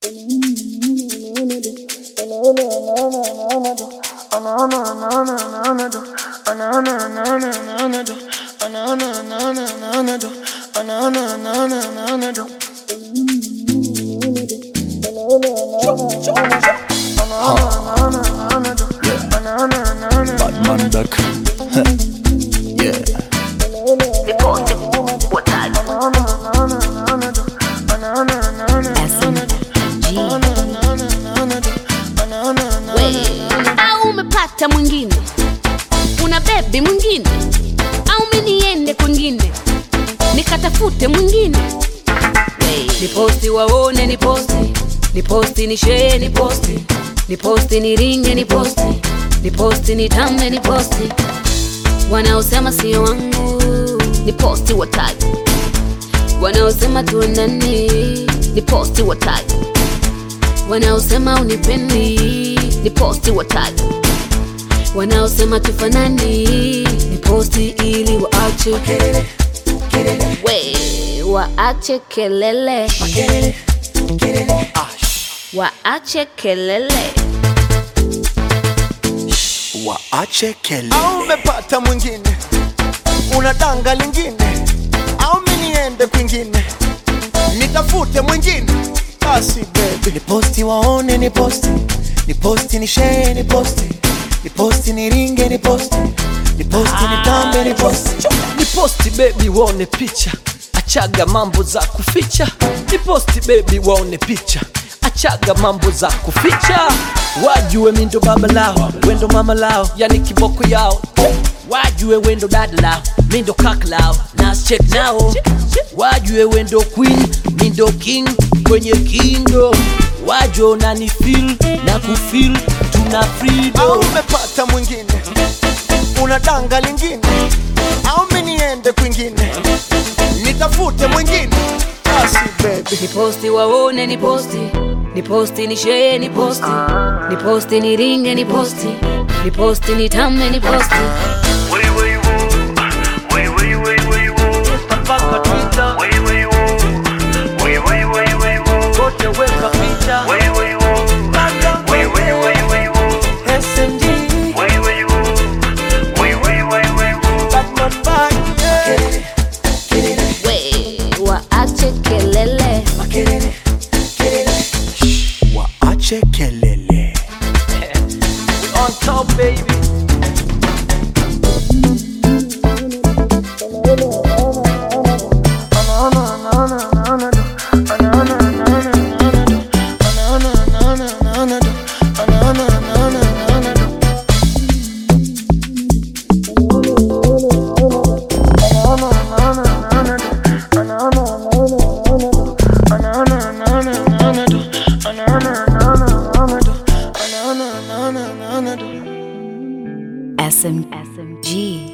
Batman back. Yeah. Au umepata mwingine, una baby mwingine, au mimi niende kwingine nikatafute mwingine. Niposti waone, niposti ni share, niposti ni ringe, niposti ni tambe, niposti wanaosema sio wangu, niposti watagi wanaosema tuendani, niposti watagi wanaosema unipendi, niposti watagi wanaosema tufanani, niposti ili waache waache kelele, waache kelele, Waache kelele. Au umepata mwingine, una danga lingine, au mimi niende kwingine nitafute mwingine. Basi baby, niposti waone, niposti ni share, niposti ni ringe, niposti ni tambe, niposti baby waone picha, achaga mambo za kuficha. Niposti baby waone picha, achaga mambo za kuficha. Wajue mindo baba lao, wendo mama lao, yani kiboko yao. Wajue wendo dada lao, mindo kaka lao, nas check nao. Wajue wendo queen, mindo king kwenye kindo. Wajue nani feel na kufeel, tuna freedom. Au umepata mwingine, una danga lingine, au mimi niende kwingine nitafute mwingine. Basi baby, niposti waone, niposti ni share, niposti ni ringe, niposti ni tambe, niposti waache kelele, Waache kelele. On top baby. SMG.